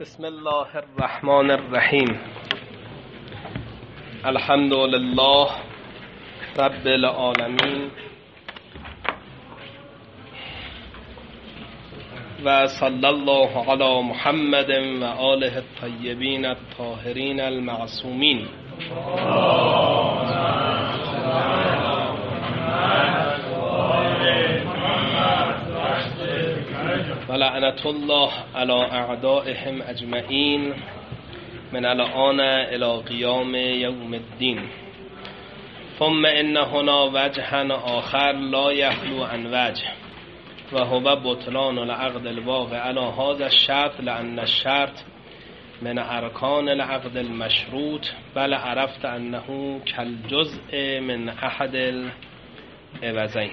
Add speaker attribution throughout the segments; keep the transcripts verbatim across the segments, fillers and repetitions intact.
Speaker 1: بسم الله الرحمن الرحیم. الحمد لله رب العالمین و صلی الله علی محمد و آله الطیبین الطاهرین المعصومین. و لعنت الله علی اعدائهم اجمعین من الان الی قیام یوم الدین. ثم ان هنا وجها آخر لا یخلو عن وجه و هو بطلان العقد الواقع علی هذا الشرط لأن الشرط من ارکان العقد المشروط بل عرفت انه کالجزء من احد العوضین.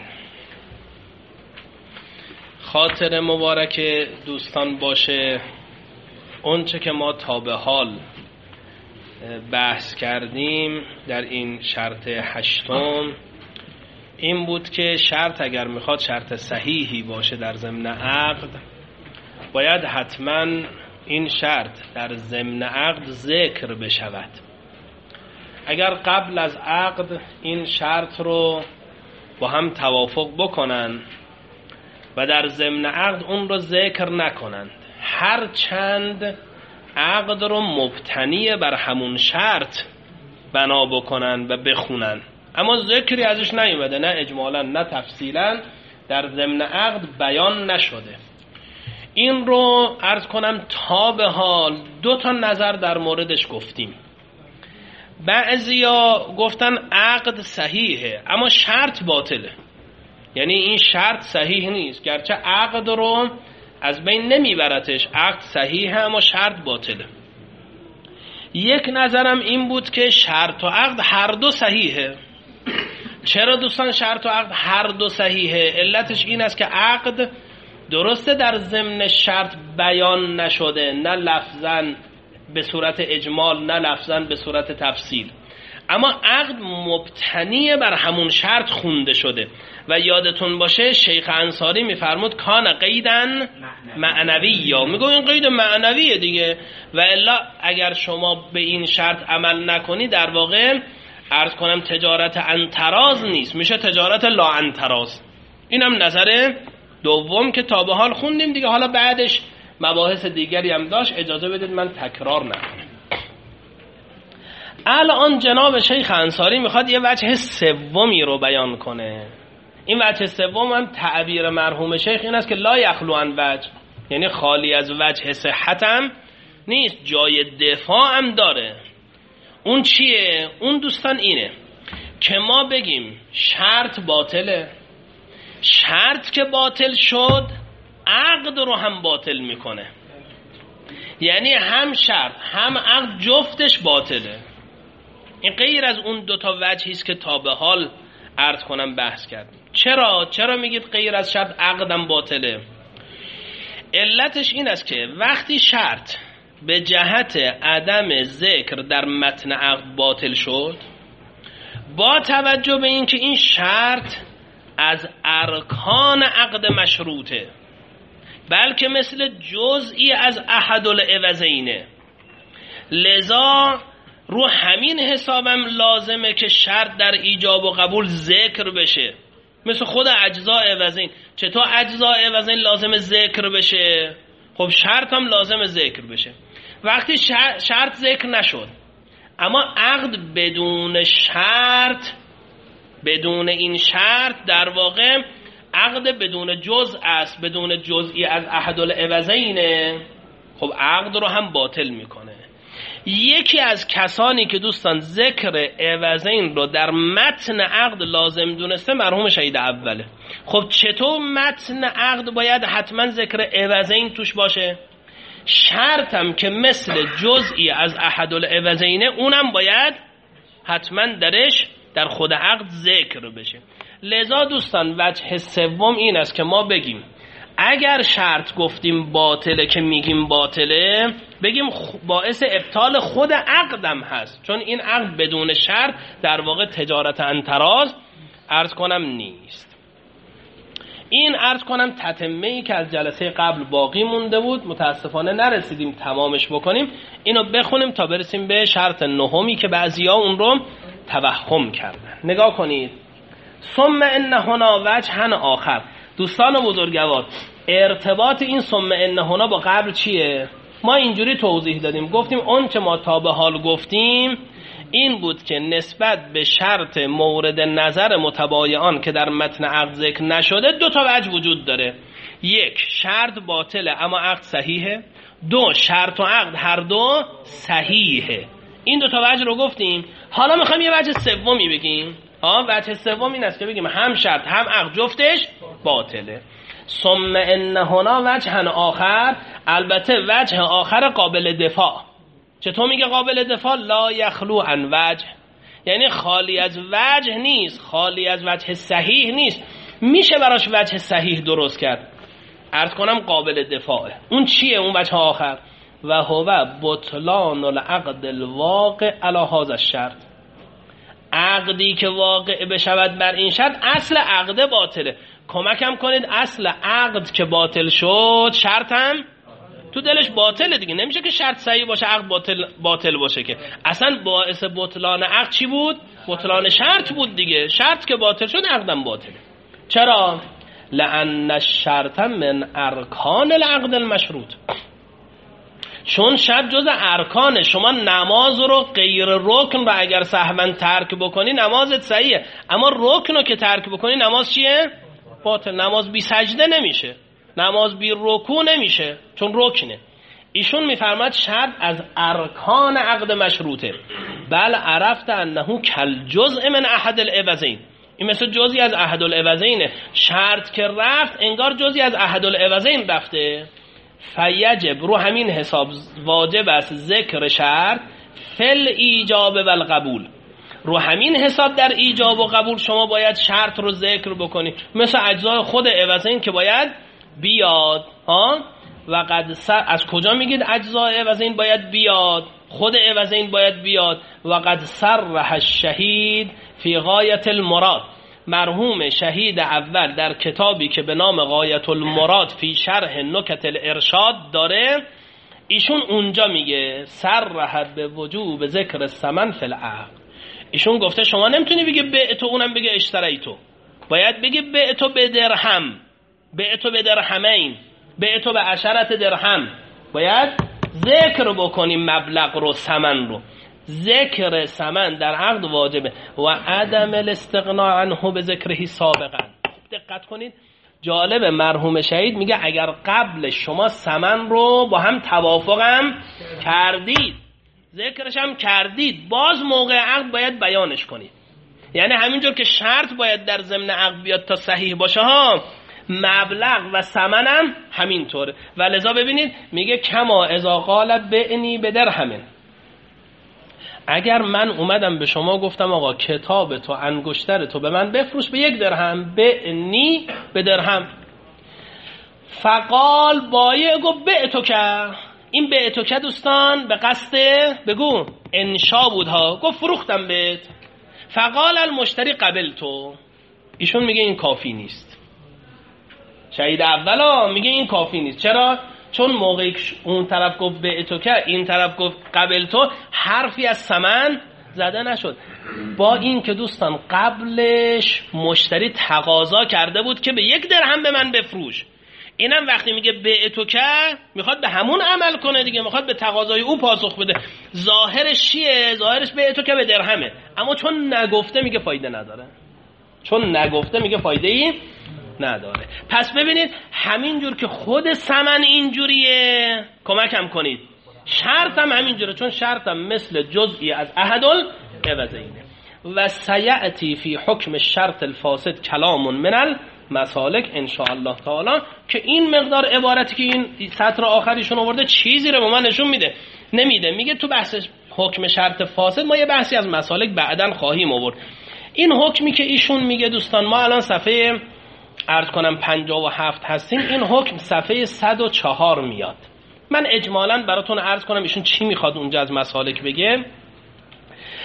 Speaker 1: خاطر مبارک دوستان باشه اون چه که ما تا به حال بحث کردیم در این شرط هشتم این بود که شرط اگر میخواد شرط صحیحی باشه در ضمن عقد باید حتما این شرط در ضمن عقد ذکر بشود. اگر قبل از عقد این شرط رو با هم توافق بکنن و در ضمن عقد اون رو ذکر نکنند، هر چند عقد رو مبتنی بر همون شرط بنا بکنن و بخونن اما ذکری ازش نیومده، نه اجمالا نه تفصیلا در ضمن عقد بیان نشده. این رو عرض کنم تا به حال دو تا نظر در موردش گفتیم. بعضیا گفتن عقد صحیحه اما شرط باطله، یعنی این شرط صحیح نیست، گرچه عقد رو از بین نمیبرتش، عقد صحیحه اما شرط باطله. یک نظرم این بود که شرط و عقد هر دو صحیحه. چرا دوستان شرط و عقد هر دو صحیحه؟ علتش این است که عقد درسته در ضمن شرط بیان نشده، نه لفظاً به صورت اجمال نه لفظاً به صورت تفصیل، اما عقد مبتنی بر همون شرط خونده شده. و یادتون باشه شیخ انصاری میفرمود کان قیدن معنوی، یا میگو این قید معنویه دیگه، و الا اگر شما به این شرط عمل نکنی در واقع عرض کنم تجارت انتراز نیست، میشه تجارت لا انتراز. اینم نظر دوم که تا به حال خوندیم دیگه، حالا بعدش مباحث دیگری هم داشت، اجازه بدید من تکرار نکنم. الان جناب شیخ انصاری میخواد یه وجه سومی رو بیان کنه. این وجه سوم هم تعبیر مرحوم شیخ این است که لا یخلو عن وجه، یعنی خالی از وجه صحت هم نیست، جای دفاع هم داره. اون چیه؟ اون دوستان اینه که ما بگیم شرط باطله، شرط که باطل شد عقد رو هم باطل میکنه، یعنی هم شرط هم عقد جفتش باطله. این غیر از اون دوتا وجهی است که تا به حال عرض کنم بحث کردیم. چرا؟ چرا میگید غیر از شرط عقدم باطله؟ علتش این است که وقتی شرط به جهت عدم ذکر در متن عقد باطل شد، با توجه به این که این شرط از ارکان عقد مشروطه بلکه مثل جزئی از احد العوضینه، لذا رو همین حسابم لازمه که شرط در ایجاب و قبول ذکر بشه، مثل خود اجزاء عوضین. چطور اجزاء عوضین لازم ذکر بشه؟ خب شرط هم لازم ذکر بشه. وقتی شرط ذکر نشد اما عقد بدون شرط، بدون این شرط در واقع عقد بدون جزء است، بدون جزئی از احد العوضینه، خب عقد رو هم باطل میکنه. یکی از کسانی که دوستان ذکر عوضین رو در متن عقد لازم دونسته مرحوم شهید اوله. خب چطور متن عقد باید حتما ذکر عوضین توش باشه؟ شرطم که مثل جزئی از احد العوضینه اونم باید حتما درش در خود عقد ذکر بشه. لذا دوستان وجه سوم این است که ما بگیم اگر شرط گفتیم باطله که میگیم باطله، بگیم باعث ابطال خود عقدم هست، چون این عقد بدون شرط در واقع تجارت انتراز عرض کنم نیست. این عرض کنم تتمه‌ای که از جلسه قبل باقی مونده بود، متاسفانه نرسیدیم تمامش بکنیم. اینو بخونیم تا برسیم به شرط نهمی که بعضیا اون رو توهم کردن. نگاه کنید. ثم ان هنا وجها آخر. دوستان بزرگوار، ارتباط این ثم ان هنا با قبل چیه؟ ما اینجوری توضیح دادیم، گفتیم اون چه ما تا به حال گفتیم این بود که نسبت به شرط مورد نظر متبایعان که در متن عقد ذکر نشده دو تا وجه وجود داره. یک، شرط باطله اما عقد صحیحه. دو، شرط و عقد هر دو صحیحه. این دو تا وجه رو گفتیم. حالا میخوایم یه وجه سومی بگیم. ها، وجه سوم این است که بگیم هم شرط هم عقد جفتش باطله. ثم ان هنا وجه آخر، البته وجه آخر قابل دفاع. چطور میگه قابل دفاع؟ لا یخلو عن وجه، یعنی خالی از وجه نیست، خالی از وجه صحیح نیست، میشه براش وجه صحیح درست کرد. عرض کنم قابل دفاعه. اون چیه اون وجه آخر؟ و هو بطلان العقد الواقع علی هذا الشرط. عقدی که واقع بشود بر این شرط اصل عقد باطله. کمکم کنید، اصل عقد که باطل شد شرطم تو دلش باطله دیگه. نمیشه که شرط صحیح باشه عقد باطل باطل باشه که. اصلا باعث بطلان عقد چی بود؟ بطلان شرط بود دیگه. شرط که باطل شد عقدم باطله. چرا؟ لأن الشرط من ارکان العقد المشروط. چون شرط جز ارکانه. شما نماز رو غیر رکن رو اگر سهوا ترک بکنی نمازت صحیحه، اما رکن رو که ترک بکنی نماز چیه؟ باطل. نماز بی سجده نمیشه، نماز بی رکوع نمیشه، چون رکنه. ایشون میفرماد شرط از ارکان عقد مشروطه. بل عرفت انه کل جزء من احد العوضین. این مثل جزئی از احد العوضینه. شرط که رفت انگار جزئی از احد العوضین رفته. فیجب، رو همین حساب واجب است ذکر شرط فل ایجاب و القبول. رو همین حساب در ایجاب و قبول شما باید شرط رو ذکر بکنی، مثل اجزای خود عوضین که باید بیاد. ها، و قد سر... از کجا میگید اجزای عوضین باید بیاد؟ خود عوضین باید بیاد. و قد صرح الشهید فی غایت المراد. مرحوم شهید اول در کتابی که به نام غایت المراد فی شرح نکت الارشاد داره، ایشون اونجا میگه صرح به وجوب ذکر ثمن فی العقد. ایشون گفته شما نمیتونی بگی بعتو اونم بگه اشتریتو، باید بگی بعتو به درهم، بعتو به درهمین، بعتو به عشرت درهم. باید ذکر بکنیم مبلغ رو، ثمن رو. ذکر ثمن در عقد واجبه. و عدم الاستغناء عنه به ذکرهی سابقا. دقت کنید، جالب، مرحوم شهید میگه اگر قبل شما ثمن رو با هم توافقم کردید، ذکرش هم کردید، باز موقع عقد باید بیانش کنید. یعنی همینجور که شرط باید در ضمن عقد بیاد تا صحیح باشه ها، مبلغ و ثمن هم همینطوره. و لذا ببینید میگه کما اذا قال بعنی بدرهم. اگر من اومدم به شما گفتم آقا کتاب تو انگشتر تو به من بفروش به یک درهم، بعنی به درهم، فقال بایع گو بعتو که. این بعتو که دوستان به قصد بگو انشا بود ها، گفت فروختم بهت. فقال المشتری قبل تو. ایشون میگه این کافی نیست. شهید اولا میگه این کافی نیست. چرا؟ چون موقعی که اون طرف گفت بعتو که این طرف گفت قبل تو، حرفی از ثمن زده نشد. با این که دوستان قبلش مشتری تقاضا کرده بود که به یک درهم به من بفروش، اینم وقتی میگه بعتو که میخواد به همون عمل کنه دیگه، میخواد به تقاضای او پاسخ بده. ظاهرش چیه؟ ظاهرش بعتو که به درهمه، اما چون نگفته میگه فایده نداره. چون نگفته میگه فایده ای نداره. پس ببینید همینجور که خود ثمن اینجوریه، کمکم کنید، شرطم همینجوره، چون شرطم مثل جزئی از احدل عوضینه. و سیأتی فی حکم شرط الفاسد کلام من المسالک ان شاء الله تعالی، که این مقدار عبارتی که این سطر آخریشون آورده چیزی رو به ما نشون میده نمیده. میگه تو بحث حکم شرط فاسد ما یه بحثی از مسالک بعداً خواهیم آورد. این حکمی که ایشون میگه دوستان، ما الان صفحه عرض کنم پنجاه و هفت هستیم، این حکم صفحه صد و چهار میاد. من اجمالاً براتون عرض کنم ایشون چی میخواد اونجا از مسالک بگه.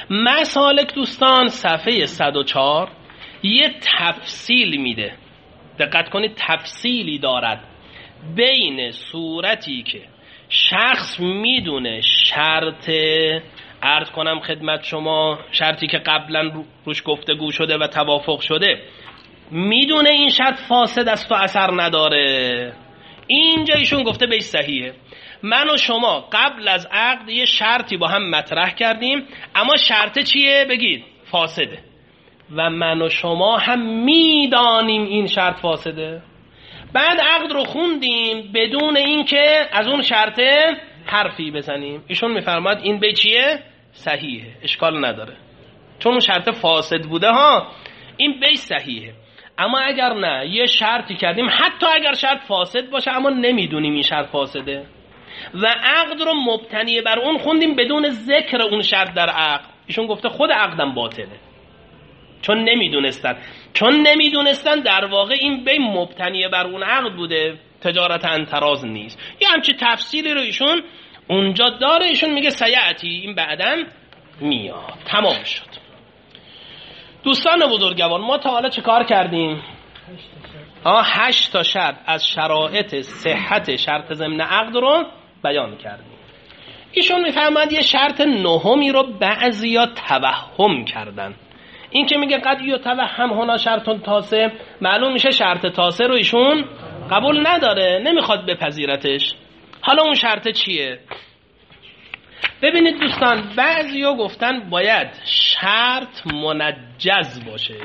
Speaker 1: مسالک دوستان صفحه صد و چهار یه تفصیل میده. دقت کنید تفصیلی دارد بین صورتی که شخص میدونه شرط، عرض کنم خدمت شما، شرطی که قبلا روش گفتگو شده و توافق شده، میدونه این شرط فاسد است و اثر نداره، اینجا ایشون گفته بیش صحیحه. من و شما قبل از عقد یه شرطی با هم مطرح کردیم، اما شرط چیه؟ بگید فاسده، و من و شما هم میدانیم این شرط فاسده. بعد عقد رو خوندیم بدون اینکه از اون شرط حرفی بزنیم. ایشون میفرماد این به چیه؟ صحیحه، اشکال نداره، چون اون شرط فاسد بوده ها، این به صحیحه. اما اگر نه یه شرطی کردیم، حتی اگر شرط فاسد باشه اما نمیدونیم این شرط فاسده و عقد رو مبتنی بر اون خوندیم بدون ذکر اون شرط در عقد، ایشون گفته خود عقدم باطله، چون نمیدونستن چون نمیدونستن در واقع این بی مبتنی بر اون عقد بوده، تجارت انتراز نیست. یه همچه تفسیری رو ایشون اونجا داره، ایشون میگه سیعتی، این بعداً میاد. تمام شد. دوستان بزرگوار، ما تا حالا چه کار کردیم؟ ها هشت تا شرط از شرایط صحت شرط ضمن عقد رو بیان کردیم. ایشون میفهمند یه شرط نهمی رو بعضیا توهم کردن. این که میگه قد یتوهم هنا شرط تاسع، معلوم میشه شرط تاسع رو ایشون قبول نداره، نمیخواد بپذیرتش. حالا اون شرط چیه؟ ببینید دوستان، بعضیا گفتن باید شرط منجز باشه.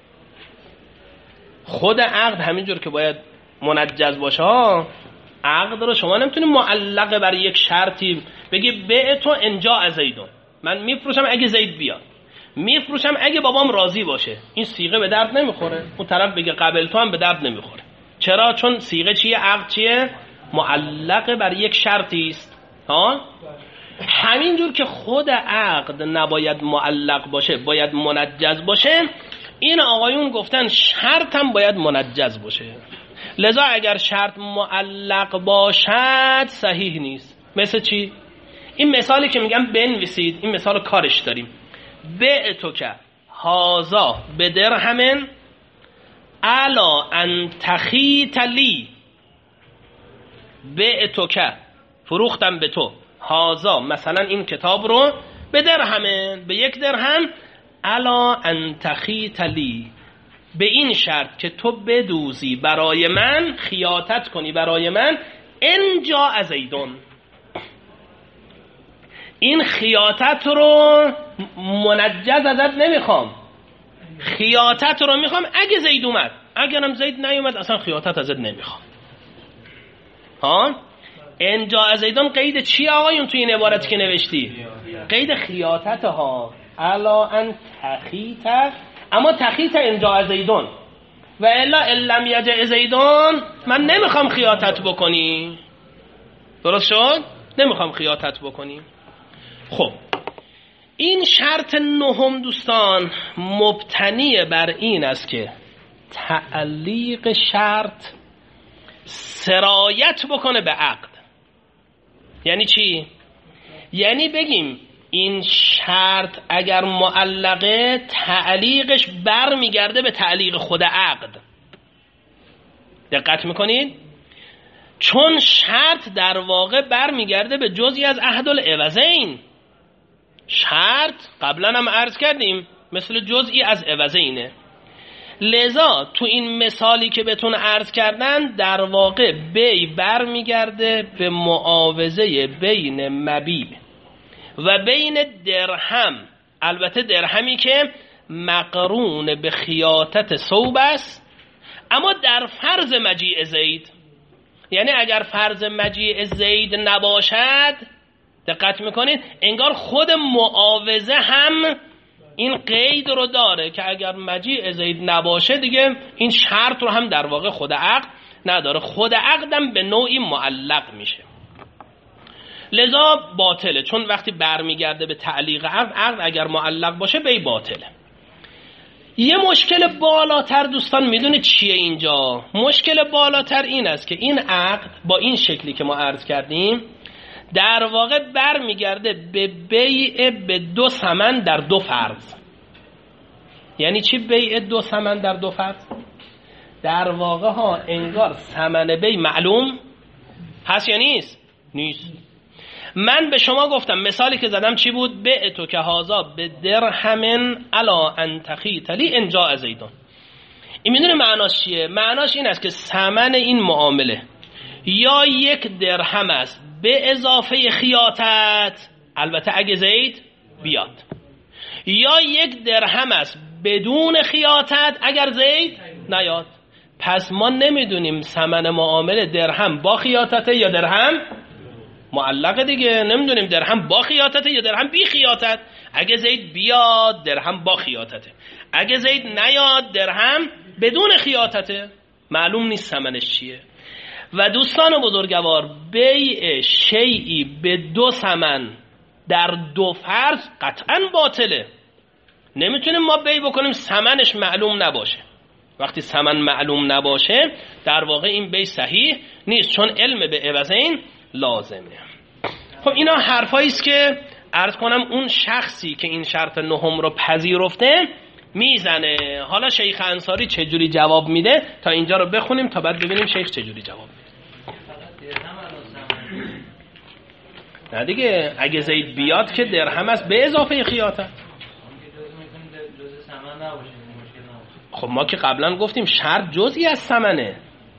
Speaker 1: خود عقد همینجور که باید منجز باشه ها، عقد رو شما نمیتونی معلق بر یک شرطی بگی به تو انجا زیدون، من میفروشم اگه زید بیاد، میفروشم اگه بابام راضی باشه. این صیغه به درد نمیخوره. اون طرف بگه قبل تو هم به درد نمیخوره. چرا؟ چون صیغه چیه؟ عقد چیه؟ معلق بر یک شرطی است. ها همینجور که خود عقد نباید معلق باشه، باید منجز باشه. این آقایون گفتن شرط هم باید منجز باشه. لذا اگر شرط معلق باشد صحیح نیست. مثل چی؟ این مثالی که میگم بنویسید، این مثال کارش داریم. بعتو که هازا به درهم الا ان تخیت لی، بعتو که فروختم به تو، هازا مثلا این کتاب رو، به درهم به یک درهم، الا ان تخیت لی، به این شرط که تو بدوزی برای من، خیاطت کنی برای من، انجا زیدون، این خیاطت رو منجز ازت نمیخوام، خیاطت رو میخوام اگه زید اومد، اگرم زید نیومد اصلا خیاطت ازت نمیخوام. ها انجا زیدون قید چی آقایون توی این عبارتی که نوشتی؟ قید خیاطت ها، الا ان تخیت، اما تخیت انجا زیدون و الا لم یجع زیدون، من نمیخوام خیاطت بکنی. درست شد؟ نمیخوام خیاطت بکنی. خب این شرط نهم دوستان مبتنی بر این است که تعلیق شرط سرایت بکنه به عقد. یعنی چی؟ یعنی بگیم این شرط اگر معلقه، تعلیقش بر میگرده به تعلیق خود عقد. دقت میکنید؟ چون شرط در واقع بر میگرده به جزئی از عهد العوضین. شرط قبلا هم عرض کردیم مثل جزئی از عوضینه. لذا تو این مثالی که بهتون عرض کردن در واقع بی بر میگرده به معاوضه بین مبیع و بین درهم، البته درهمی که مقرون به خیاطت ثوب است، اما در فرض مجیء زید. یعنی اگر فرض مجیء زید نباشد، دقت میکنید، انگار خود معاوضه هم این قید رو داره که اگر مجیء زید نباشه دیگه این شرط رو هم در واقع خود عقد نداره، خود عقدم به نوعی معلق میشه. لذا باطله، چون وقتی برمیگرده به تعلیق عقد، عقد اگر معلق باشه بی باطله. یه مشکل بالاتر دوستان میدونه چیه اینجا؟ مشکل بالاتر این است که این عقد با این شکلی که ما عرض کردیم در واقع بر میگرده به بیع به دو ثمن در دو فرض. یعنی چی بیع دو ثمن در دو فرض؟ در واقع ها انگار ثمن بی معلوم هست یا نیست؟ نیست. من به شما گفتم مثالی که زدم چی بود؟ بعتو که هازا به درهم علا ان تخیط لی ان جاء زیدون. این میدونه معناش چیه؟ معناش این است که ثمن این معامله یا یک درهم است به اضافه خیاطت، البته اگه زید بیاد، یا یک درهم است بدون خیاطت اگر زید نیاد. پس ما نمیدونیم ثمن معامله درهم با خیاطته یا درهم معلقه دیگه. نمیدونیم درهم با خیاطته یا درهم بی خیاطت. اگه زید بیاد درهم با خیاطته، اگه زید نیاد درهم بدون خیاطته. معلوم نیست ثمنش چیه. و دوستان بزرگوار، بیع شیئی به دو ثمن در دو فرض قطعا باطله. نمیتونیم ما بیع بکنیم ثمنش معلوم نباشه. وقتی ثمن معلوم نباشه در واقع این بیع صحیح نیست، چون علم به عوضین لازمه. خب اینا حرفایی است که عرض کنم اون شخصی که این شرط نهم رو پذیرفته میزنه. حالا شیخ انصاری چجوری جواب میده تا اینجا رو بخونیم تا بعد ببینیم شیخ چجوری جواب میده. نه دیگه، اگه زید بیاد که درهم است به اضافه خیاطت. خب ما که قبلا گفتیم شرط جزئی از ثمنه.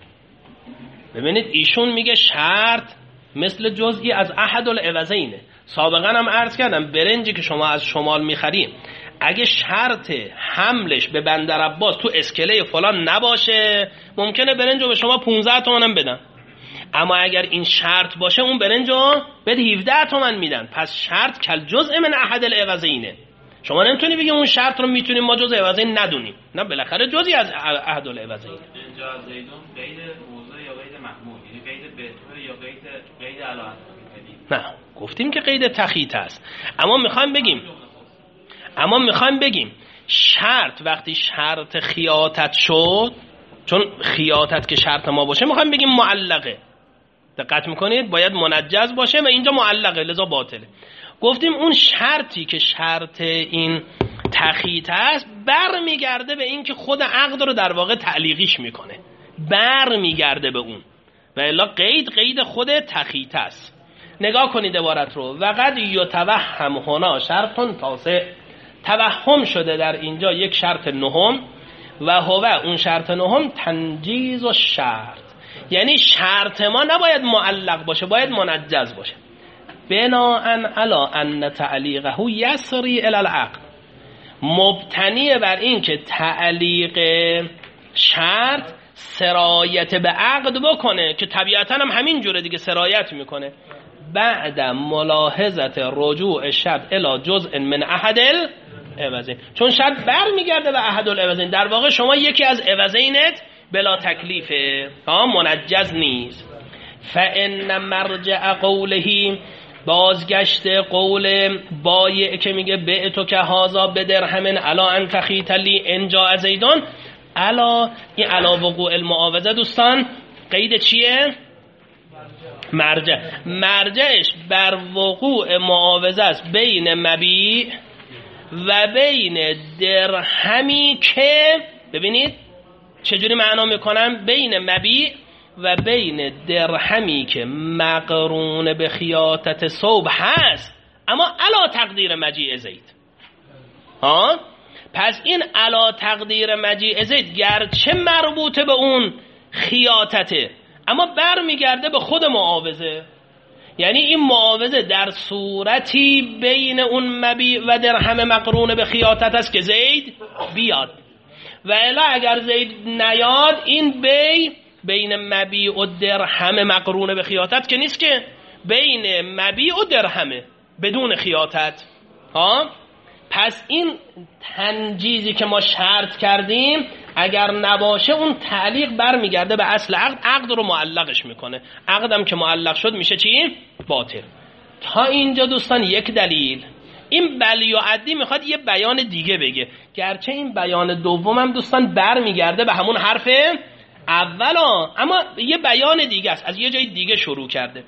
Speaker 1: ببینید ایشون میگه شرط مثل جزئی از احد العوضینه. سابقا هم عرض کردم برنجی که شما از شمال میخریم اگه شرط حملش به بندر عباس تو اسکله فلان نباشه ممکنه برنجو به شما پانزده تومن بدن، اما اگر این شرط باشه اون برنجو به هفده تومن میدن. پس شرط کل جزء من احد العوضینه. شما نمیتونی بگی اون شرط رو میتونیم ما جزء عوضین ندونیم، نه بالاخره جزئی از احد العوضینه.
Speaker 2: اینجا زیدون قید موضوع یا قید محمول، یعنی قید بهتر یا قید قید علاوه.
Speaker 1: نه گفتیم که قید تخیط است، اما میخوایم بگیم اما میخوایم بگیم شرط وقتی شرط خیاطت شد، چون خیاطت که شرط ما باشه میخوایم بگیم معلقه. دقت میکنید باید منجز باشه و اینجا معلقه لذا باطله. گفتیم اون شرطی که شرط این تخیط است بر میگرده به این که خود عقد رو در واقع تعلیقیش میکنه، بر میگرده به اون، و الا قید قید خود تخیط است. نگاه کنید عبارت رو. وقد یتوهم هنا شرط تاسع، توهم شده در اینجا یک شرط نهم، و هو اون شرط نهم تنجیز و شرط، یعنی شرط ما نباید معلق باشه، باید منجز باشه. بناءً علی ان تعلیقه یسری الی العقد، مبتنی بر این که تعلیق شرط سرایت به عقد بکنه که طبیعتاً هم همین جوره دیگه سرایت میکنه. بعد ملاحظت رجوع شرط الی جزء من احد العوضین، چون شرط بر میگرده به احد العوضین. در واقع شما یکی از عوضینت بلا تکلیفه، ها منجز نیست. فان مرجع قوله، بازگشت قول بایع که میگه بعتو که هازا به درهم علا ان تخیط لی ان جاء زیدون، علا این علا وقوع المعاوضه دوستان قید چیه؟ مرجع. مرجعش بر وقوع معاوضه است بین مبیع و بین درهمی که، ببینید چجوری معنا میکنم، بین مبیع و بین درهمی که مقرون به خیاطت ثوب هست اما علا تقدیر مجیع زید. ها پس این علا تقدیر مجیع زید گرچه مربوطه به اون خیاطته اما بر میگرده به خود معاوضه، یعنی این معاوضه در صورتی بین اون مبیع و درهم مقرون به خیاطت است که زید بیاد، و الا اگر زید نیاد این بی بین مبیع و درهم مقرون به خیاطت که نیست، که بین مبیع و درهمه بدون خیاطت. ها پس این تنجیزی که ما شرط کردیم اگر نباشه اون تعلیق برمیگرده به اصل عقد، عقد رو معلقش میکنه. عقدم که معلق شد میشه چی؟ باطل. تا اینجا دوستان یک دلیل. این بلی و عدی میخواد یه بیان دیگه بگه، گرچه این بیان دومم دوستان برمیگرده به همون حرف اولا اما یه بیان دیگه است، از یه جای دیگه شروع کرده.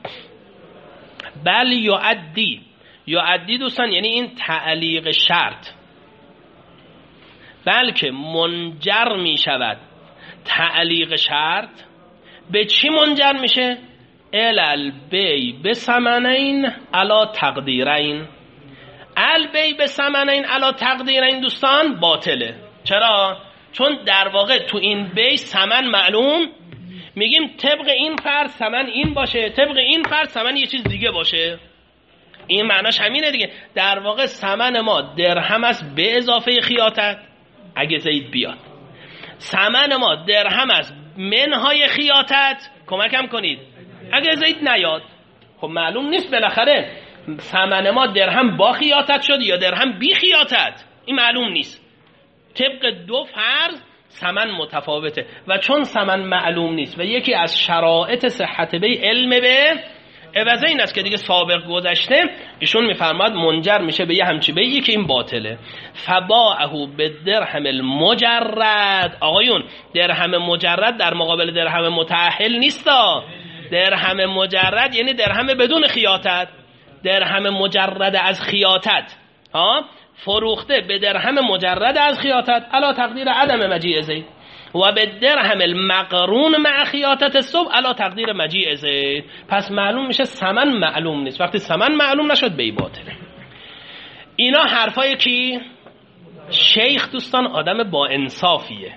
Speaker 1: بل یعدی، یعدی دوستان یعنی این تعلیق شرط، بلکه منجر می شود تعلیق شرط به چی منجر میشه؟ الالبی به ثمنین علا تقدیرین. البی به ثمنین علا تقدیرین دوستان باطله. چرا؟ چون در واقع تو این بی ثمن معلوم، میگیم طبق این فرض ثمن این باشه، طبق این فرض ثمن یه چیز دیگه باشه. این معناش همینه دیگه. در واقع ثمن ما درهم است به اضافه خیاطت اگه زید بیاد، ثمن ما درهم است منهای خیاطت، کمکم کنید، اگه زید نیاد. خب معلوم نیست بالاخره ثمن ما درهم با خیاطت شد یا درهم بی خیاطت، این معلوم نیست. طبق دو فرض ثمن متفاوته و چون ثمن معلوم نیست و یکی از شرایط صحت بی علم به عوض این است که دیگه سابق گذشته، ایشون میفرماد منجر میشه به یه همچی بیعی که این باطله. فباعه به درهم المجرد. آقایون درهم مجرد در مقابل درهم متأهل نیستا. درهم مجرد یعنی درهم بدون خیاطت، درهم مجرد از خیاطت ها فروخته به درهم مجرد از خیاطت علا تقدیر عدم مجیء زید و به درهم المقرون مع خیاطت الصبح علا تقدیر مجیء زید. پس معلوم میشه ثمن معلوم نیست. وقتی ثمن معلوم نشد بی باطله. اینا حرفای کی؟ شیخ دوستان آدم با انصافیه.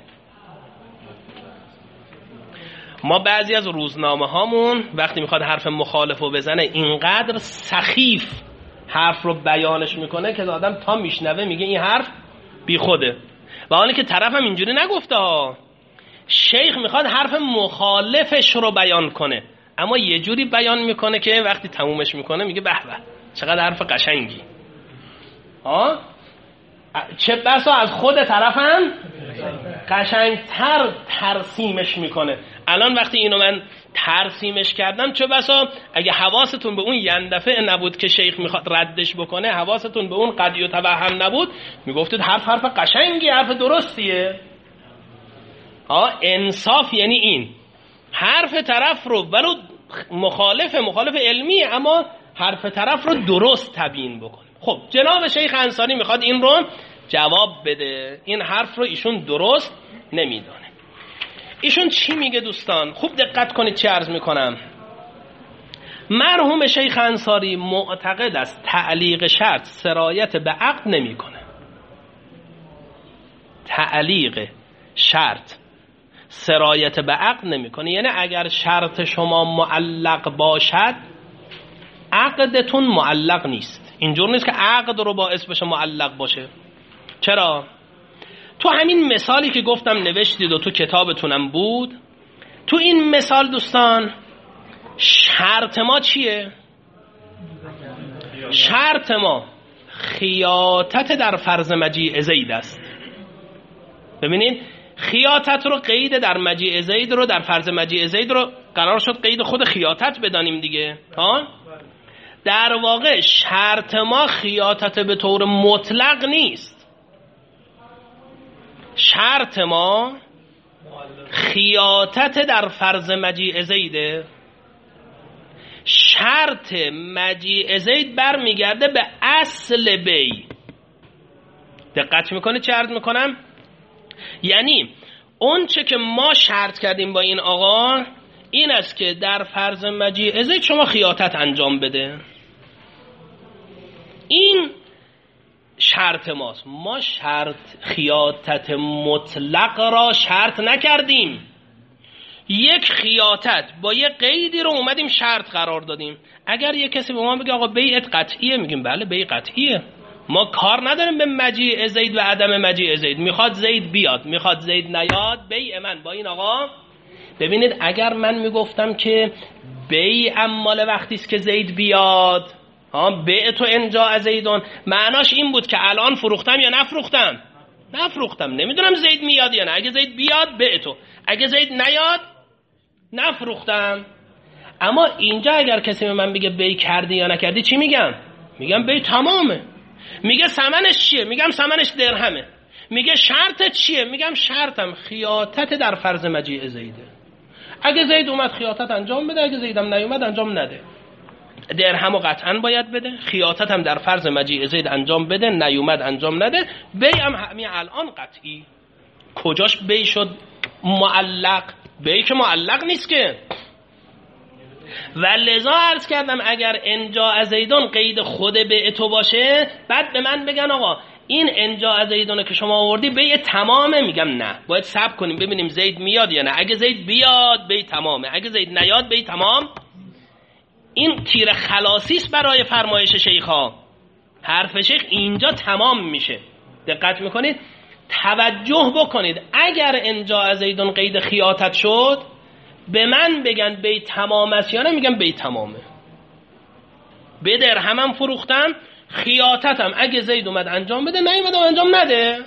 Speaker 1: ما بعضی از روزنامه هامون وقتی میخواد حرف مخالفو بزنه اینقدر سخیف حرف رو بیانش میکنه که آدم تا میشنوه میگه این حرف بی خوده، و حالی که طرف هم اینجوری نگفته. شیخ میخواد حرف مخالفش رو بیان کنه اما یه جوری بیان میکنه که وقتی تمومش میکنه میگه به به چقدر حرف قشنگی. ها چه بسا از خود طرفم قشنگتر ترسیمش میکنه. الان وقتی اینو من ترسیمش کردم چه بسا اگه حواستون به اون یندفعه نبود که شیخ میخواد ردش بکنه، حواستون به اون قدی و توهم نبود، میگفتید حرف حرف قشنگی، حرف درستیه. ها انصاف یعنی این حرف طرف رو ولو مخالف مخالف علمی اما حرف طرف رو درست تبیین بکنه. خب جناب شیخ انصاری میخواد این رو جواب بده. این حرف رو ایشون درست نمیدونه. ایشون چی میگه دوستان؟ خوب دقت کنید چه عرض میکنم. مرحوم شیخ انصاری معتقد است تعلیق شرط سرایت به عقد نمیکنه. تعلیق شرط سرایت به عقد نمیکنه، یعنی اگر شرط شما معلق باشد عقدتون معلق نیست. اینجور نیست که عقد رو باعث بشه معلق باشه. چرا؟ تو همین مثالی که گفتم نوشتید و تو کتابتونم بود، تو این مثال دوستان شرط ما چیه؟ شرط ما خیاطت در فرض مجیء زید است. ببینید خیاطت رو قید در مجیء زید رو در فرض مجیء زید رو قرار شد قید خود خیاطت بدانیم دیگه. ها در واقع شرط ما خیاطت به طور مطلق نیست. شرط ما خیاطت در فرض مجیء زیده. شرط مجیء زید برمیگرده به اصل بی. دقت میکنه چه عرض میکنم؟ یعنی اون چه که ما شرط کردیم با این آقا این است که در فرض مجیء زید شما خیاطت انجام بده. این شرط ماست. ما شرط خیاطت مطلق را شرط نکردیم. یک خیاطت با یک قیدی رو اومدیم شرط قرار دادیم. اگر یک کسی به ما بگه آقا بیعت قطعیه، میگیم بله بیع قطعیه، ما کار نداریم به مجیء زید و عدم مجیء زید. میخواد زید بیاد میخواد زید نیاد، بیع من با این آقا. ببینید اگر من میگفتم که بیع مال وقتی است که زید بیاد، ها بیع تو انجا زیدون، معناش این بود که الان فروختم یا نفروختم؟ نفروختم، نمیدونم زید میاد یا نه. اگه زید بیاد بیع تو، اگه زید نیاد نفروختم. اما اینجا اگر کسی به من بگه بیع کردی یا نکردی چی میگم؟ میگم بیع تمامه. میگه ثمنش چیه؟ میگم ثمنش درهمه. میگه شرطت چیه؟ میگم شرطم خیاطت در فرض مجیء زیده. اگه زید اومد خیاطت انجام بده، اگه زیدم نیومد انجام نده. درهمو قطعا باید بده، خیاطت هم در فرض مجیء زید انجام بده، نیومد انجام نده. بیع هم همین الان قطعی. کجاش بیع شد معلق، بیع که معلق نیست که. و لذا عرض کردم اگر انجا زیدون قید خود بیع تو باشه، بعد به من بگن آقا این انجا زیدونه که شما آوردی بیع تمامه، میگم نه، باید صبر کنیم ببینیم زید میاد یا نه. اگه زید بیاد بیع تمامه، اگه زید نیاد بیع تمام. این تیر خلاصیست برای فرمایش شیخا. حرف شیخ اینجا تمام میشه. دقت میکنید؟ توجه بکنید. اگر انجا زیدون قید خیاطت شد، به من بگن بیع تمام است یا نه، میگم بیع تمامه. به درهمم فروختم، خیاطتم اگه زید اومد انجام بده، نه اومد انجام نده،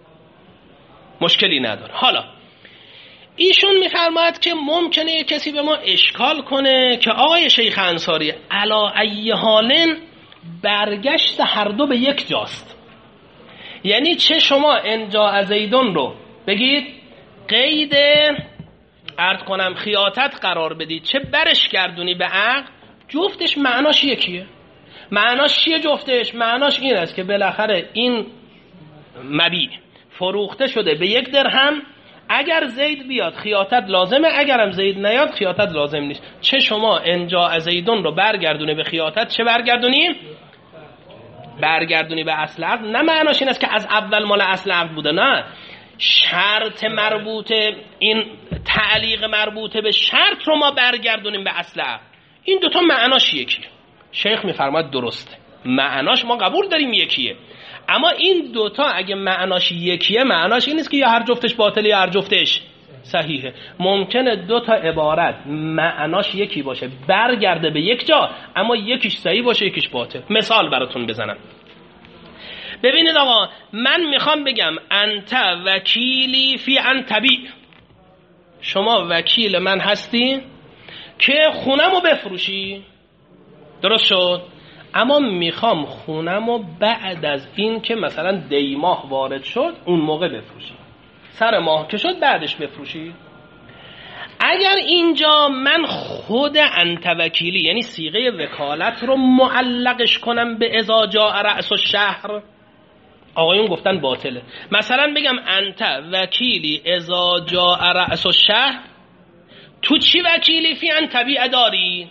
Speaker 1: مشکلی نداره. حالا ایشون میفرماید که ممکنه یک کسی به ما اشکال کنه که آقای شیخ انصاری علا ای حالن برگشت هر دو به یک جاست. یعنی چه شما انجا زیدون رو بگید قید عرض کنم خیاطت قرار بدید، چه برش گردونی به عقد، جفتش معناش یکیه. معناش چیه جفتش؟ معناش این است که بالاخره این مبیع فروخته شده به یک درهم، اگر زید بیاد خیاطت لازمه، اگرم زید نیاد خیاطت لازم نیست. چه شما انجا زیدون رو برگردونی به خیاطت، چه برگردونی؟ برگردونی به اصل عقد. نه معناش این است که از اول مال اصل عقد بوده، نه، شرط مربوطه، این تعلیق مربوطه به شرط رو ما برگردونیم به اصل عقد. این دوتا معناش یکیه. شیخ میفرماید درسته، معناش ما قبول داریم یکیه، اما این دوتا اگه معناش یکیه، معناش این نیست که یا هر جفتش باطله یا هر جفتش صحیحه. ممکنه دوتا عبارت معناش یکی باشه، برگرده به یک جا، اما یکیش صحیح باشه یکیش باطل. مثال براتون بزنم. ببینید آقا، من میخوام بگم انت وکیلی فی ان تبیع، شما وکیل من هستی که خونمو بفروشی، درست شد، اما میخوام خونمو بعد از این که مثلا دی ماه وارد شد اون موقع بفروشی، سر ماه که شد بعدش بفروشی. اگر اینجا من خود انت وکیلی یعنی صیغه وکالت رو معلقش کنم به اذا جاء رأس الشهر، آقایون گفتن باطله. مثلا بگم انت وکیلی اذا جاء رأس الشهر، تو چی وکیلی فی ان تبیع داری؟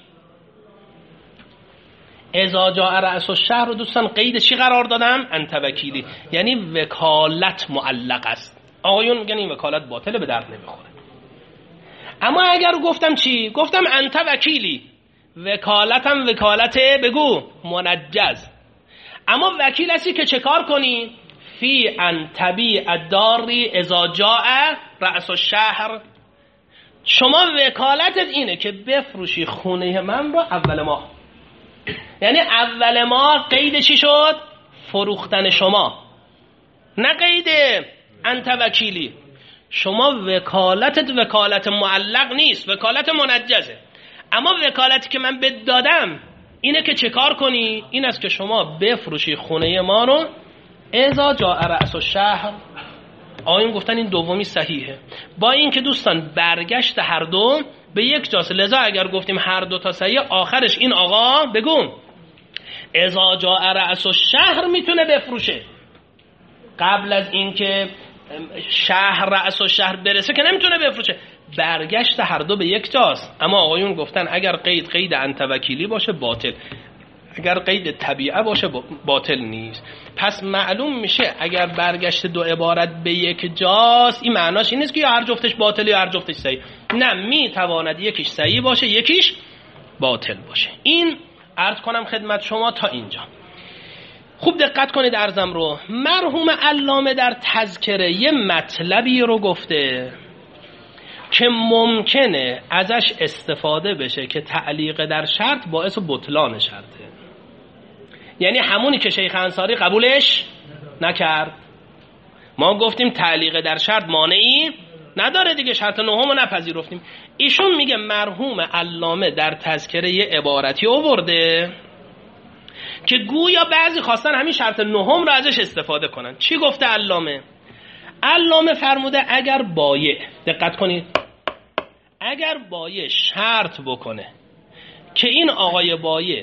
Speaker 1: اذا جاء رأس الشهر رو دوستان قید چی قرار دادم؟ انت وکیلی، یعنی وکالت معلق است. آقایون میگن این وکالت باطله، به درد نمیخوره. اما اگر گفتم چی؟ گفتم انت وکیلی، وکالتم وکالت بگو منجز، اما وکیل هستی که چه کار کنی؟ فی ان تبیع داری اذا جاء رأس الشهر، شما وکالتت اینه که بفروشی خونه من رو اول ماه. یعنی اول ماه قید چی شد؟ فروختن شما، نه قید انت وکیلی. شما وکالتت وکالت معلق نیست، وکالت منجزه، اما وکالتی که من بهت دادم اینه که چه کار کنی؟ این است که شما بفروشی خونه ما رو اذا جاء رأس الشهر. آقایون گفتن این دومی صحیحه، با این که دوستان برگشت هر دو به یک جاست. لذا اگر گفتیم هر دو تا صحیح، آخرش این آقا بگم اذا جاء رأس الشهر میتونه بفروشه، قبل از این که شهر رأس الشهر برسه که نمیتونه بفروشه. برگشت هر دو به یک جاست. اما آقایون گفتن اگر قید قید انت وکیلی باشه باطل، اگر قید طبیعه باشه باطل نیست. پس معلوم میشه اگر برگشت دو عبارت به یک جاست، این معناش این نیست که یا هر جفتش باطل یا هر جفتش صحیح، نه، میتواند یکیش صحیح باشه یکیش باطل باشه. این عرض کنم خدمت شما تا اینجا. خوب دقت کنید عرضم رو. مرحوم علامه در تذکره یه مطلبی رو گفته که ممکنه ازش استفاده بشه که تعلیق در شرط باعث بطلان شرطه، یعنی همونی که شیخ انصاری قبولش نکرد. ما گفتیم تعلیق در شرط مانعی نداره دیگه، شرط نهم رو نپذیرفتیم. ایشون میگه مرحوم علامه در تذکره یه عبارتی آورده که گویا بعضی خواستن همین شرط نهم رو ازش استفاده کنن. چی گفته علامه؟ علامه فرموده اگر بایع، دقت کنید، اگر بایع شرط بکنه که این آقای بایع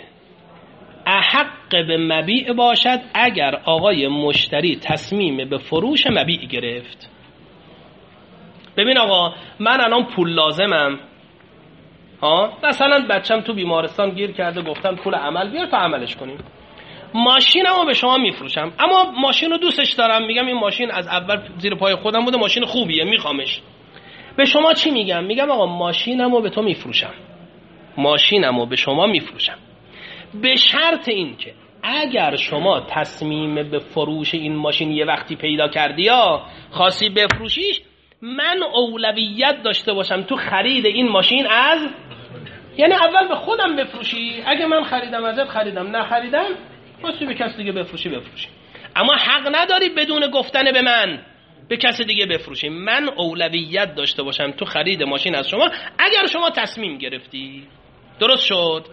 Speaker 1: احق به مبیع باشد اگر آقای مشتری تصمیم به فروش مبیع گرفت. ببین آقا من الان پول لازمم، ها مثلا بچم تو بیمارستان گیر کرده، گفتم پول عمل بیار تا عملش کنیم. ماشینمو به شما میفروشم، اما ماشین رو دوستش دارم، میگم این ماشین از اول زیر پای خودم بوده، ماشین خوبیه میخوامش. به شما چی میگم؟ میگم آقا ماشینمو به تو میفروشم، ماشینمو به شما میفروشم به شرط این که اگر شما تصمیم به فروش این ماشین یه وقتی پیدا کردی یا خاصی بفروشیش، من اولویت داشته باشم تو خرید این ماشین از، یعنی اول به خودم بفروشی، اگه من خریدم ازت خریدم، نه خریدم خاصی به کسی دیگه بفروشی بفروشی، اما حق نداری بدون گفتن به من به کسی دیگه بفروشی. من اولویت داشته باشم تو خرید ماشین از شما اگر شما تصمیم گرفتی. درست شد؟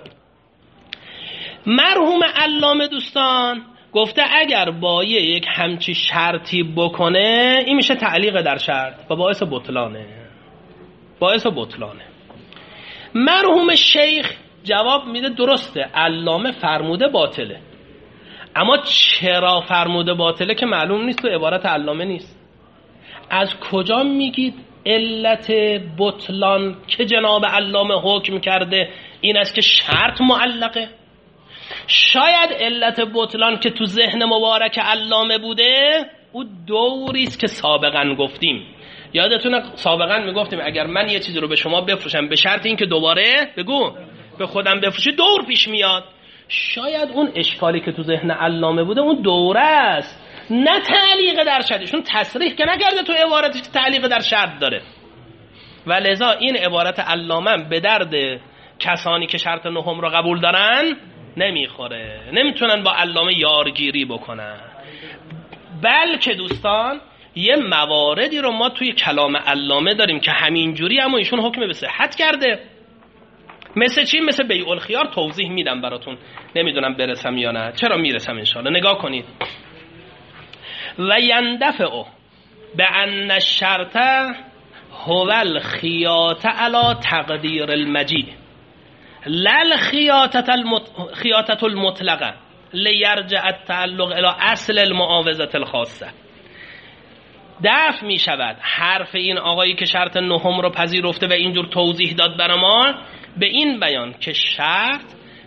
Speaker 1: مرحوم علامه دوستان گفته اگر با یک همچی شرطی بکنه این میشه تعلیق در شرط و باعث بطلانه، باعث بطلانه. مرحوم شیخ جواب میده درسته علامه فرموده باطله، اما چرا فرموده باطله که معلوم نیست، تو عبارت علامه نیست. از کجا میگید علت بطلان که جناب علامه حکم کرده این است که شرط معلقه؟ شاید علت بطلان که تو ذهن مبارک علامه بوده او دوری است که سابقا گفتیم. یادتونه سابقا میگفتیم اگر من یه چیزی رو به شما بفروشم به شرط این که دوباره بگو به خودم بفروشی، دور پیش میاد. شاید اون اشکالی که تو ذهن علامه بوده اون دوره است، نه تعلیق در شرط. ایشون تصریح که نکرده تو عبارتش که تعلیق در شرط داره، و لذا این عبارت علامه به درد کسانی که شرط نهم رو قبول دارن نمیخوره، نمیتونن با علامه یارگیری بکنن. بلکه دوستان یه مواردی رو ما توی کلام علامه داریم که همینجوری اما ایشون حکم به صحت کرده. مثل چی؟ مثل بیع الخیار. توضیح میدم براتون، نمیدونم برسم یا نه. چرا میرسم انشاءالله. نگاه کنید. و یندفعو به ان الشرط هو الخیاطه علی تقدیر المجیع لل خیاطة المطلقه لیرجع التعلق الى اصل المعاوضه الخاصه. دفع می شود حرف این آقایی که شرط نهم رو پذیرفته و اینجور توضیح داد برای ما به این بیان که شرط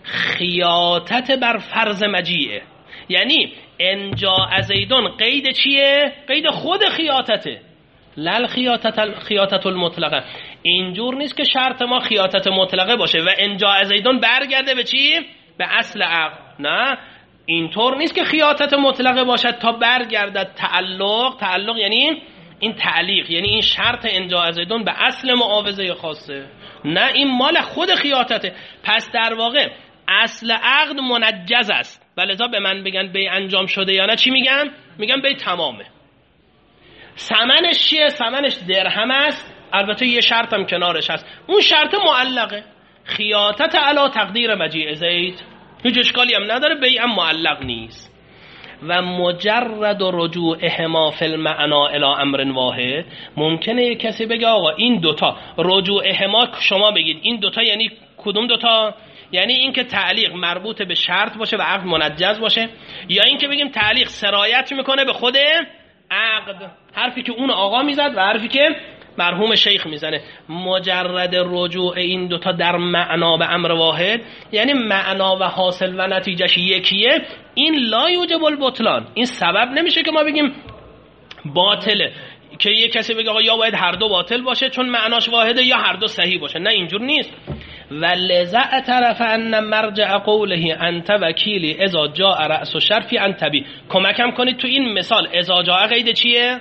Speaker 1: خیاطت بر فرض مجیعه، یعنی انجاء زیدون قید چیه؟ قید خود خیاطته. لل خیاطة المطلقه. اینجور نیست که شرط ما خیاطت مطلقه باشه و انجاء زیدون برگرده به چی؟ به اصل عقد. نه، اینطور نیست که خیاطت مطلقه باشد تا برگردد تعلق. تعلق یعنی این تعلیق، یعنی این شرط انجاء زیدون به اصل معاوضه خاصه. نه، این مال خود خیاطته. پس در واقع اصل عقد منجز است و لذا به من بگن بی انجام شده یا نه چی میگم؟ میگم بی تمامه. ثمنش چیه؟ ثمنش درهم است. البته یه شرط هم کنارش هست، اون شرط معلقه. خیاطت علی تقدیر مجیع زید، هیچ اشکالی هم نداره، بیع هم معلق نیست. و مجرد رجوعهما فی المعنا الی امر واحد. ممکنه یک کسی بگه آقا این دوتا رجوعهما، شما بگید این دوتا یعنی کدوم دوتا؟ یعنی این که تعلیق مربوط به شرط باشه و عقد منجز باشه، یا این که بگیم تعلیق سرایت میکنه به خود عقد. حرفی که اون آقا میزد و حرفی که مرحوم شیخ میزنه. مجرد رجوع این دوتا در معنا به امر واحد، یعنی معنا و حاصل و نتیجهش یکیه، این لا یوجب البطلان. این سبب نمیشه که ما بگیم باطله، که یک کسی بگه آقا یا باید هر دو باطل باشه چون معناش واحده یا هر دو صحیح باشه. نه، اینجور نیست. و لذا اعترف ان مرجع قوله انت وکیلی اذا جاء رأس الشر فی انتبی. کمکم کنید تو این مثال اذا جاء قید چیه؟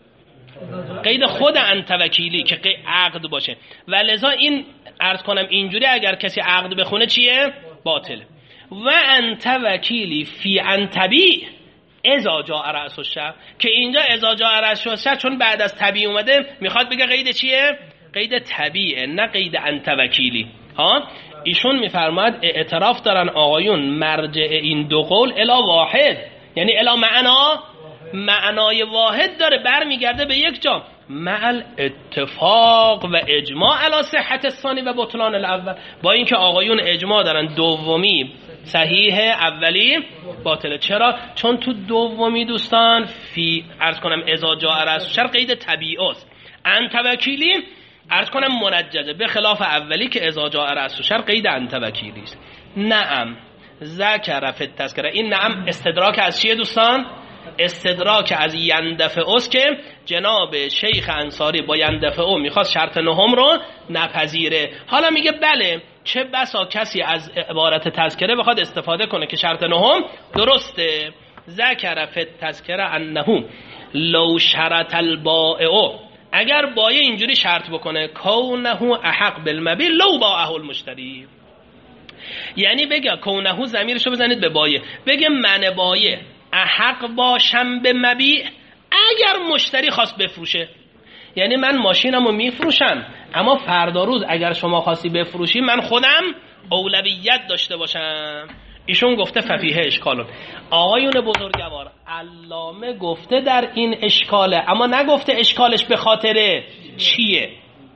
Speaker 1: قید خود انت وکیلی که قید عقد باشه. و لذا این عرض کنم اینجوری اگر کسی عقد بخونه چیه؟ باطل. و انت وکیلی فی انتبی اذا جاء رأس الشر، که اینجا اذا جاء رأس الشر چون بعد از تبی اومده میخواد بگه قید چیه؟ قید طبیعه، نه قید انت وکیلی. ها، ایشون میفرماید اعتراف دارن آقایون مرجع این دو قول الی واحد، یعنی الی معنا، معنای واحد داره، برمیگرده به یک جا. مع اتفاق و اجماع علی صحت الثانی و بطلان الاول. با اینکه آقایون اجماع دارن دومی صحیح، اولی باطله. چرا؟ چون تو دومی دوستان فی عرض کنم اذا جاء رأس الشر قید طبیعی است. انت وکیلی عرض کنم منجزه، به خلاف اولی که اذا جاء رأس شر قید انت وکیلی است. نعم ذکر فی التذکره، این نعم استدراک از چیه دوستان؟ استدراک از یندفع است که جناب شیخ انصاری با یندفع میخواست شرط نهم رو نپذیره. حالا میگه بله چه بسا کسی از عبارت تذکره بخواد استفاده کنه که شرط نهم درسته. ذکر فی التذکره انه لو شرط البائع، اگر بایع اینجوری شرط بکنه کونه احق بالمبیع لو باعه المشتری، یعنی بگه کونه ضمیرشو بزنید به بایع، بگه من بایع احق باشم به مبیع اگر مشتری خواست بفروشه. یعنی من ماشینمو میفروشم اما فردا روز اگر شما خواستی بفروشی من خودم اولویت داشته باشم. ایشون گفته ففیه اشکالون. آقایون بزرگوار علامه گفته در این اشکاله، اما نگفته اشکالش به خاطر چیه.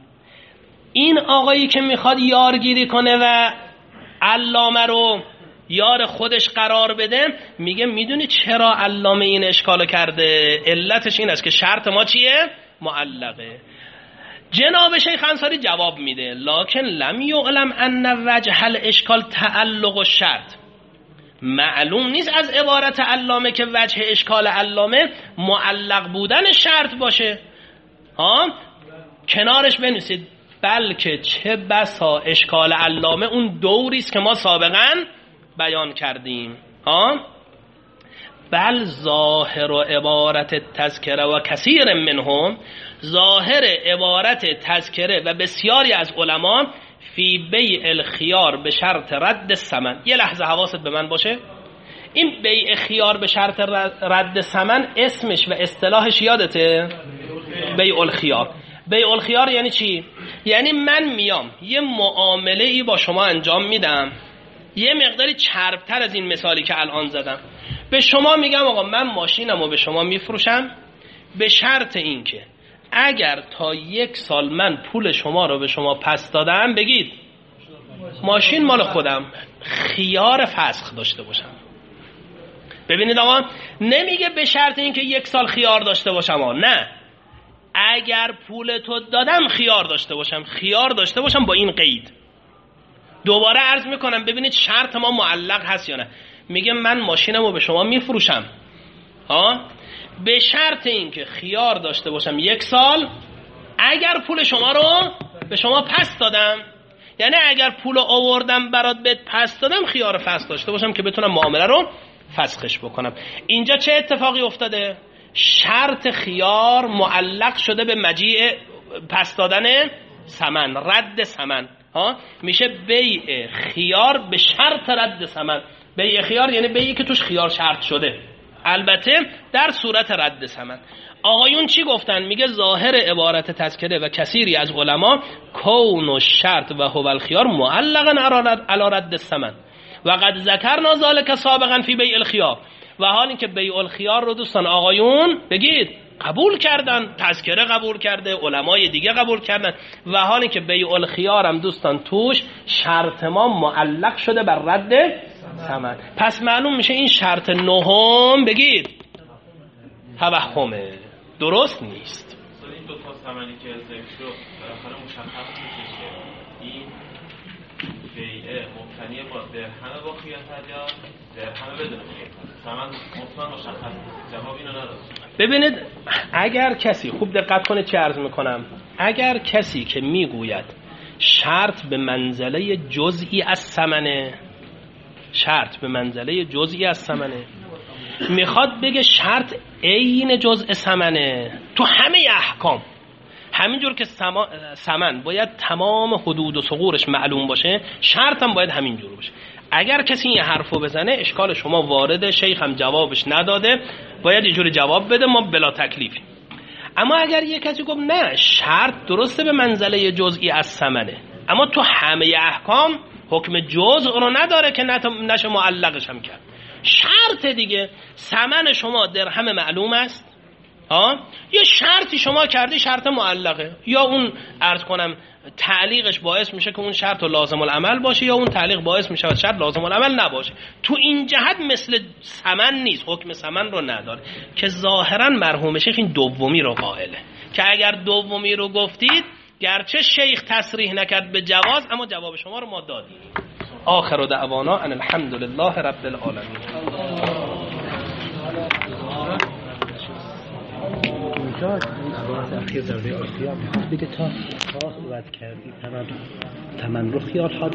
Speaker 1: این آقایی که میخواد یارگیری کنه و علامه رو یار خودش قرار بده میگه میدونی چرا علامه این اشکالو کرده؟ علتش این است که شرط ما چیه؟ معلقه. جناب شیخ انصاری جواب میده لکن لم یعلم ان وجه الاشکال تعلق الشرط، معلوم نیست از عبارت علامه که وجه اشکال علامه معلق بودن شرط باشه. ها کنارش بنویسید بلکه چه بسا اشکال علامه اون دوری است که ما سابقا بیان کردیم. ها بل ظاهر عبارت تذکره و کثیر منهم، ظاهر عبارت تذکره و بسیاری از علما فی بیع الخیار به شرط رد ثمن. یه لحظه حواست به من باشه، این بیع خیار به شرط رد ثمن اسمش و اصطلاحش یادته؟ بیع الخیار. بیع الخیار یعنی چی؟ یعنی من میام یه معامله ای با شما انجام میدم یه مقداری چربتر از این مثالی که الان زدم. به شما میگم آقا من ماشینمو به شما میفروشم به شرط این که اگر تا یک سال من پول شما رو به شما پس دادم بگید ماشین مال خودم، خیار فسخ داشته باشم. ببینید آقا نمیگه به شرط این که یک سال خیار داشته باشم آقا. نه، اگر پول تو دادم خیار داشته باشم، خیار داشته باشم با این قید. دوباره عرض میکنم ببینید شرط ما معلق هست یا نه. میگه من ماشینمو به شما میفروشم ها به شرط اینکه خیار داشته باشم یک سال اگر پول شما رو به شما پس دادم، یعنی اگر پول رو آوردم برات بهت پس دادم خیار فسخ داشته باشم که بتونم معامله رو فسخش بکنم. اینجا چه اتفاقی افتاده؟ شرط خیار معلق شده به مجیع پس دادن ثمن، رد ثمن. ها میشه بیع خیار به شرط رد ثمن. بیع خیار یعنی بیعی که توش خیار شرط شده، البته در صورت رد ثمن. آقایون چی گفتن؟ میگه ظاهر عبارت تذکره و کثیری از علما کون و شرط و هو الخیار معلقا علی رد الثمن و قد ذکرنا ذلک سابقا فی بیع الخیار. و حال این که بیع الخیار رو دوستان آقایون بگید قبول کردن، تذکره قبول کرده، علمای دیگه قبول کردن، و حال این که بیع الخیار هم دوستان توش شرط ما معلق شده بر رد ثمن. پس معلوم میشه این شرط نهم بگید توهمه، درست نیست.
Speaker 2: این دو تا ثمنی که ذکر شد بالاخره مشخص میشه که این بیع مبتنی با درهم با خیانت یا درهم بدون خیانت. ثمن مطمئن مشخص. جواب اینو نداد.
Speaker 1: ببینید اگر کسی، خوب دقت کنه چه عرض میکنم، اگر کسی که میگوید شرط به منزله جزئی از ثمنه، شرط به منزله جزئی از ثمنه، میخواد بگه شرط عین جزء ثمنه تو همه احکام، همینجور که ثمن باید تمام حدود و ثغورش معلوم باشه، شرط هم باید همینجور باشه. اگر کسی این حرفو بزنه اشکال شما وارده، شیخ هم جوابش نداده، باید اینجوری جواب بده، ما بلا تکلیفی. اما اگر یک کسی گفت نه شرط درسته به منزله جزئی از ثمنه اما تو همه احکام حکم جزء رو نداره که نشه معلقش هم کرد، شرط دیگه ثمن شما درهم معلوم است ها، یه شرطی شما کردی شرط معلقه، یا اون عرض کنم تعلیقش باعث میشه که اون شرط لازم العمل باشه، یا اون تعلیق باعث میشه که شرط لازم العمل نباشه. تو این جهت مثل ثمن نیست، حکم ثمن رو نداره، که ظاهرا مرحوم شیخ این دومی رو قائله. که اگر دومی رو گفتید گرچه شیخ تصریح نکرد به جواز، اما جواب شما رو ما دادیم. آخر دعوانا ان الحمد لله رب العالمین.
Speaker 3: اونجا اون عبارت اخیر در روی آسیا میخواد بگه تا تا صحبت کردی تمن تمن رو خیال